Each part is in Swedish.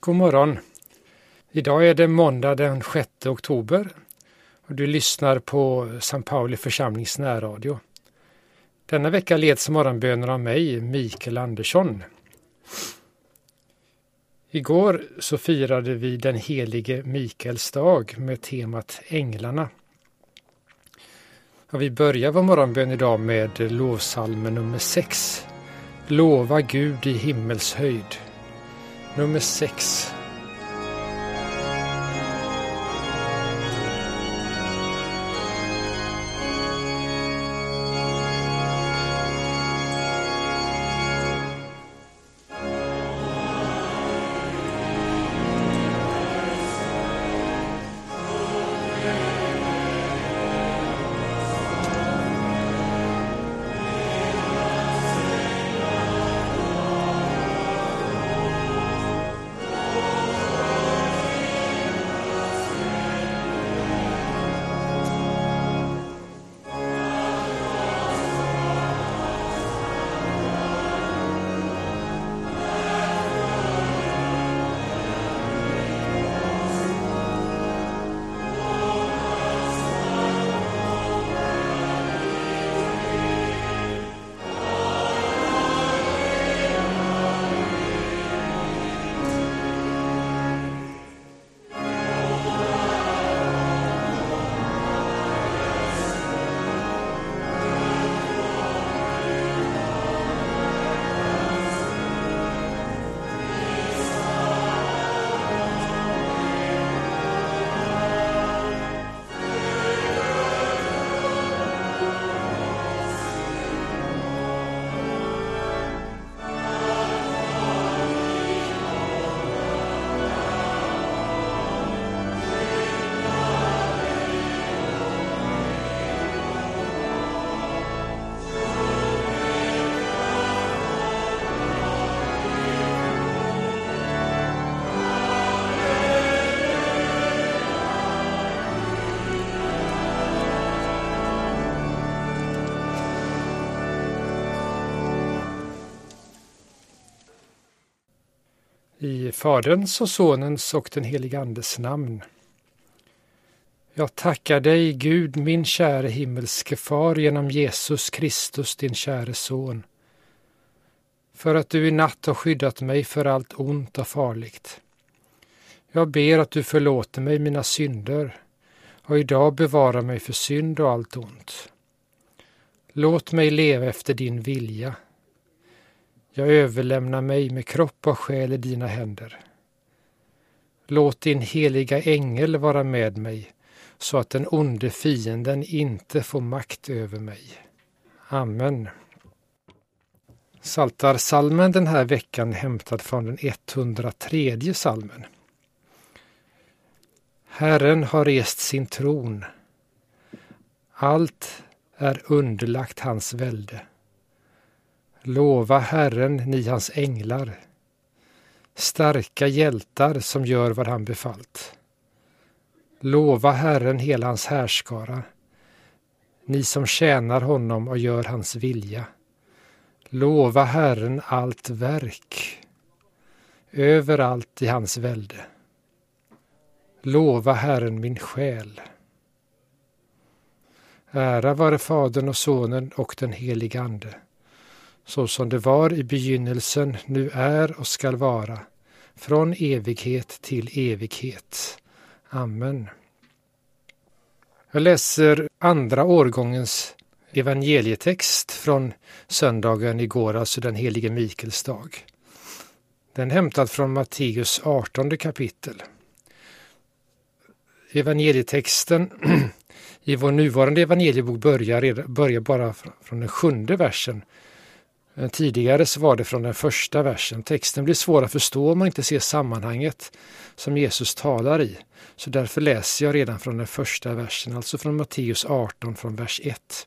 God morgon. Idag är det måndag den 6 oktober och du lyssnar på St. Pauli församlings närradio. Denna vecka leds morgonböner av mig, Mikael Andersson. Igår så firade vi den helige Mikaels dag med temat Änglarna. Och vi börjar vår morgonbön idag med lovsalmen nummer 6. Lova Gud i himmels höjd. Nummer 6. I Faderns och Sonens och den helige Andes namn. Jag tackar dig, Gud, min käre himmelske far, genom Jesus Kristus, din käre son, för att du i natt har skyddat mig för allt ont och farligt. Jag ber att du förlåter mig mina synder och idag bevara mig för synd och allt ont. Låt mig leva efter din vilja. Jag överlämnar mig med kropp och själ i dina händer. Låt din heliga ängel vara med mig, så att den onde fienden inte får makt över mig. Amen. Psaltarpsalmen den här veckan hämtad från den 103 psalmen. Herren har rest sin tron. Allt är underlagt hans välde. Lova Herren, ni hans änglar, starka hjältar som gör vad han befallt. Lova Herren hela hans härskara, ni som tjänar honom och gör hans vilja. Lova Herren allt verk, överallt i hans välde. Lova Herren min själ. Ära vare Fadern och Sonen och den helige Ande, så som det var i begynnelsen, nu är och skall vara, från evighet till evighet. Amen. Jag läser andra årgångens evangelietext från söndagen igår, alltså den helige Mikaels dag. Den är hämtad från Matteus 18 kapitel. Evangelietexten i vår nuvarande evangeliebok börjar bara från den 7:e versen. Tidigare så var det från den 1:a versen. Texten blir svår att förstå om man inte ser sammanhanget som Jesus talar i. Så därför läser jag redan från den 1:a versen, alltså från Matteus 18 från vers 1.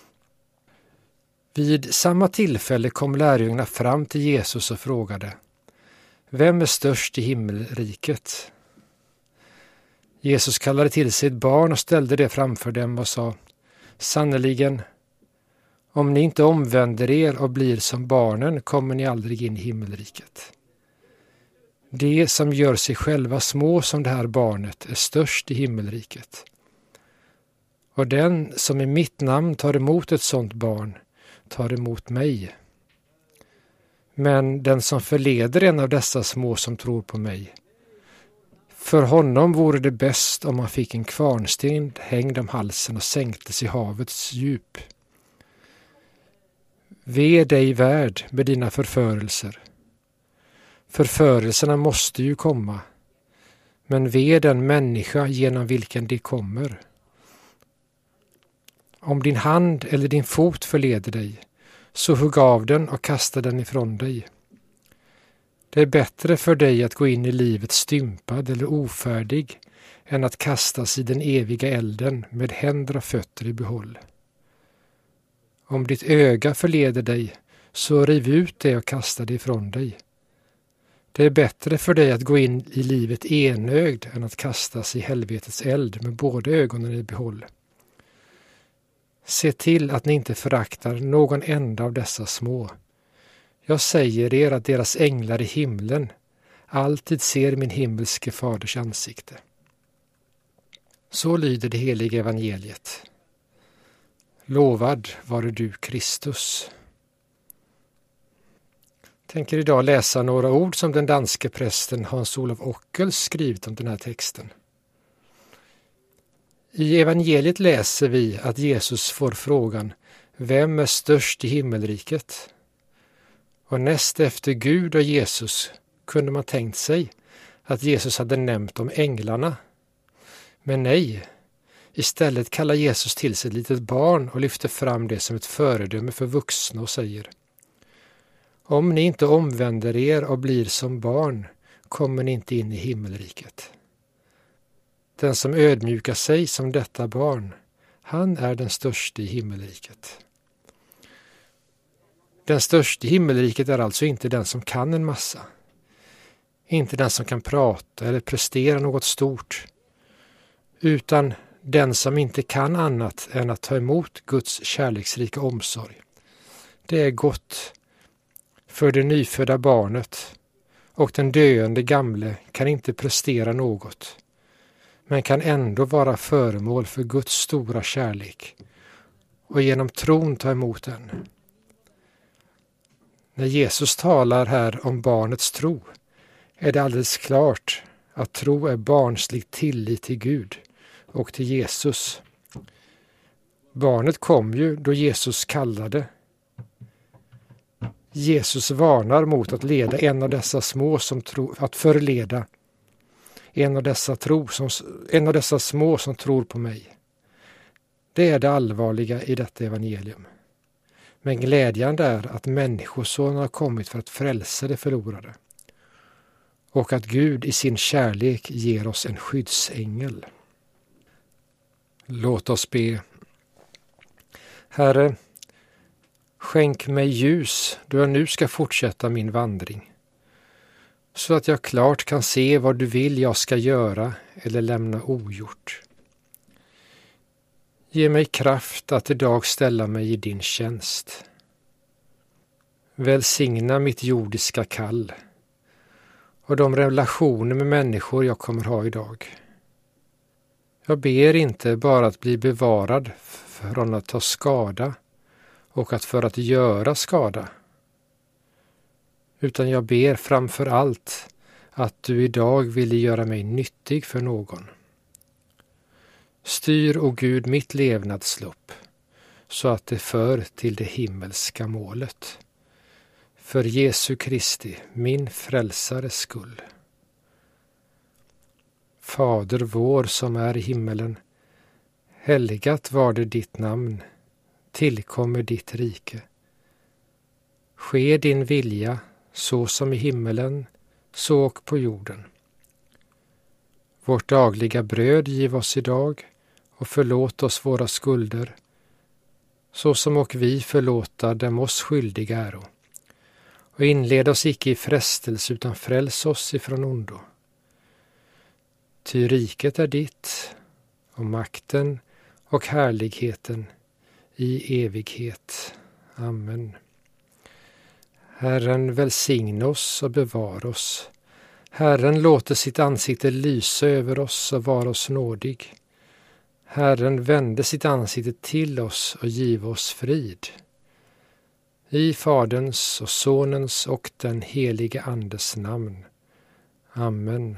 Vid samma tillfälle kom lärjungarna fram till Jesus och frågade: Vem är störst i himmelriket? Jesus kallade till sig ett barn och ställde det framför dem och sa: Sannerligen, om ni inte omvänder er och blir som barnen kommer ni aldrig in i himmelriket. De som gör sig själva små som det här barnet är störst i himmelriket. Och den som i mitt namn tar emot ett sådant barn tar emot mig. Men den som förleder en av dessa små som tror på mig, för honom vore det bäst om han fick en kvarnsten hängd om halsen och sänktes i havets djup. Ve dig värld med dina förförelser. Förförelserna måste ju komma, men ve den människa genom vilken de kommer. Om din hand eller din fot förleder dig, så hugg av den och kasta den ifrån dig. Det är bättre för dig att gå in i livet stympad eller ofärdig än att kastas i den eviga elden med händer och fötter i behåll. Om ditt öga förleder dig, så riv ut det och kasta det ifrån dig. Det är bättre för dig att gå in i livet enögd än att kastas i helvetets eld med båda ögonen i behåll. Se till att ni inte föraktar någon enda av dessa små. Jag säger er att deras änglar i himlen alltid ser min himmelske faders ansikte. Så lyder det heliga evangeliet. Lovad vare du, Kristus. Tänker idag läsa några ord som den danske prästen Hans-Olof Ockels skrivit om den här texten. I evangeliet läser vi att Jesus får frågan: vem är störst i himmelriket? Och näst efter Gud och Jesus kunde man tänkt sig att Jesus hade nämnt om änglarna. Men nej, istället kallar Jesus till sig ett litet barn och lyfter fram det som ett föredöme för vuxna och säger: om ni inte omvänder er och blir som barn kommer ni inte in i himmelriket. Den som ödmjukar sig som detta barn, han är den störste i himmelriket. Den största i himmelriket är alltså inte den som kan en massa. Inte den som kan prata eller prestera något stort. Utan den som inte kan annat än att ta emot Guds kärleksrika omsorg. Det är gott för det nyfödda barnet, och den döende gamle kan inte prestera något, men kan ändå vara föremål för Guds stora kärlek och genom tron ta emot den. När Jesus talar här om barnets tro är det alldeles klart att tro är barnslig tillit till Gud och till Jesus. Barnet kom ju då Jesus kallade. Jesus varnar mot att leda en av dessa små som att förleda en av dessa små som tror på mig. Det är det allvarliga i detta evangelium. Men glädjande är att människosonen har kommit för att frälsa det förlorade. Och att Gud i sin kärlek ger oss en skyddsängel. Låt oss be. Herre, skänk mig ljus då jag nu ska fortsätta min vandring, så att jag klart kan se vad du vill jag ska göra eller lämna ogjort. Ge mig kraft att idag ställa mig i din tjänst. Välsigna mitt jordiska kall och de relationer med människor jag kommer ha idag. Jag ber inte bara att bli bevarad från att ta skada och för att göra skada, utan jag ber framför allt att du idag ville göra mig nyttig för någon. Styr, o Gud, mitt levnadslopp så att det för till det himmelska målet. För Jesu Kristi, min frälsares skull. Fader vår som är i himmelen, helgat var det ditt namn, tillkommer ditt rike. Ske din vilja så som i himmelen, så och på jorden. Vårt dagliga bröd giv oss idag och förlåt oss våra skulder, så som och vi förlåta dem oss skyldiga äro. Och inled oss icke i frestelse utan fräls oss ifrån ondo. Ty riket är ditt och makten och härligheten i evighet. Amen. Herren välsigna oss och bevar oss. Herren låter sitt ansikte lysa över oss och vara oss nådig. Herren vände sitt ansikte till oss och giv oss frid. I Faderns och Sonens och den helige Andes namn. Amen.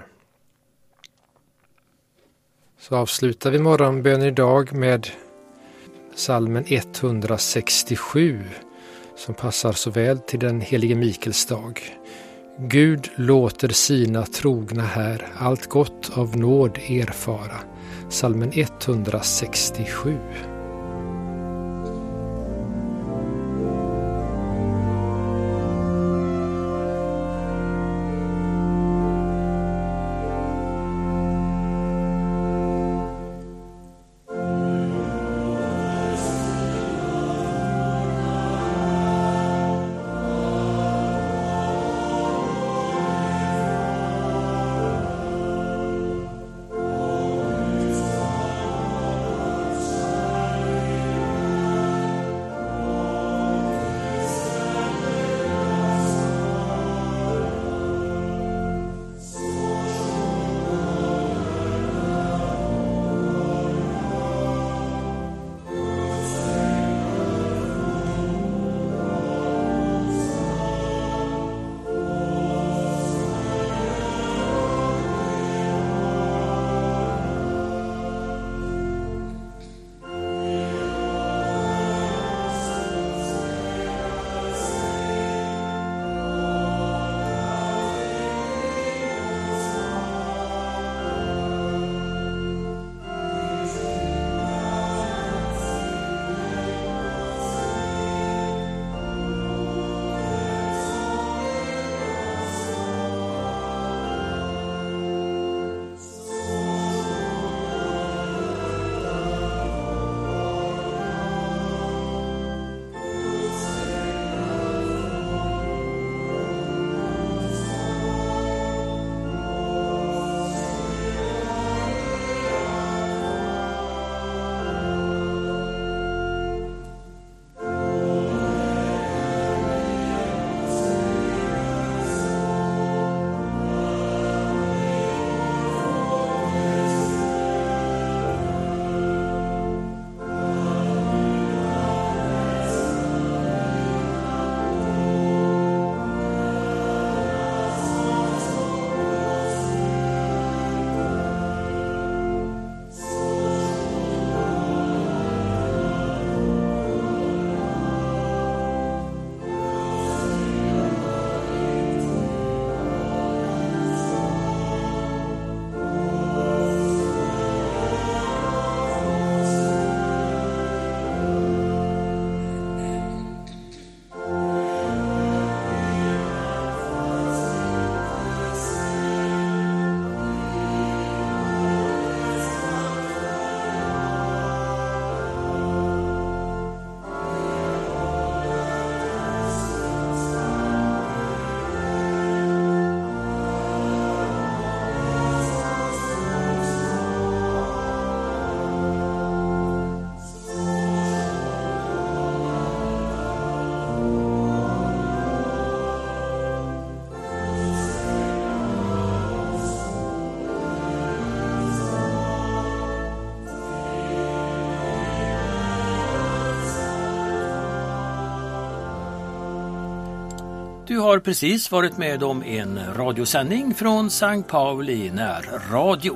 Så avslutar vi morgonbön idag med psalmen 167 som passar så väl till den helige Mikaels dag. Gud låter sina trogna här allt gott av nåd erfara. Psalmen 167. Du har precis varit med om en radiosändning från Sankt Pauli närradio.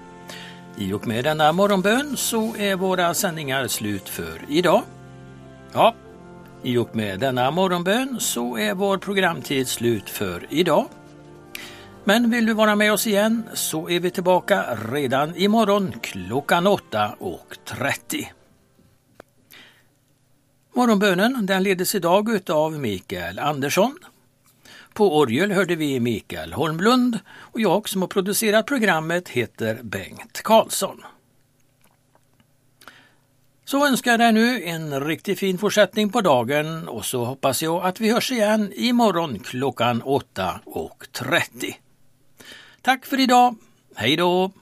I och med denna morgonbön så är våra sändningar slut för idag. Ja, i och med denna morgonbön så är vår programtid slut för idag. Men vill du vara med oss igen så är vi tillbaka redan imorgon klockan 8:30. Morgonbönen den ledes idag av Mikael Andersson. På orgel hörde vi Mikael Holmlund och jag som har producerat programmet heter Bengt Karlsson. Så önskar jag dig nu en riktigt fin fortsättning på dagen och så hoppas jag att vi hörs igen imorgon klockan 8:30. Tack för idag, hej då!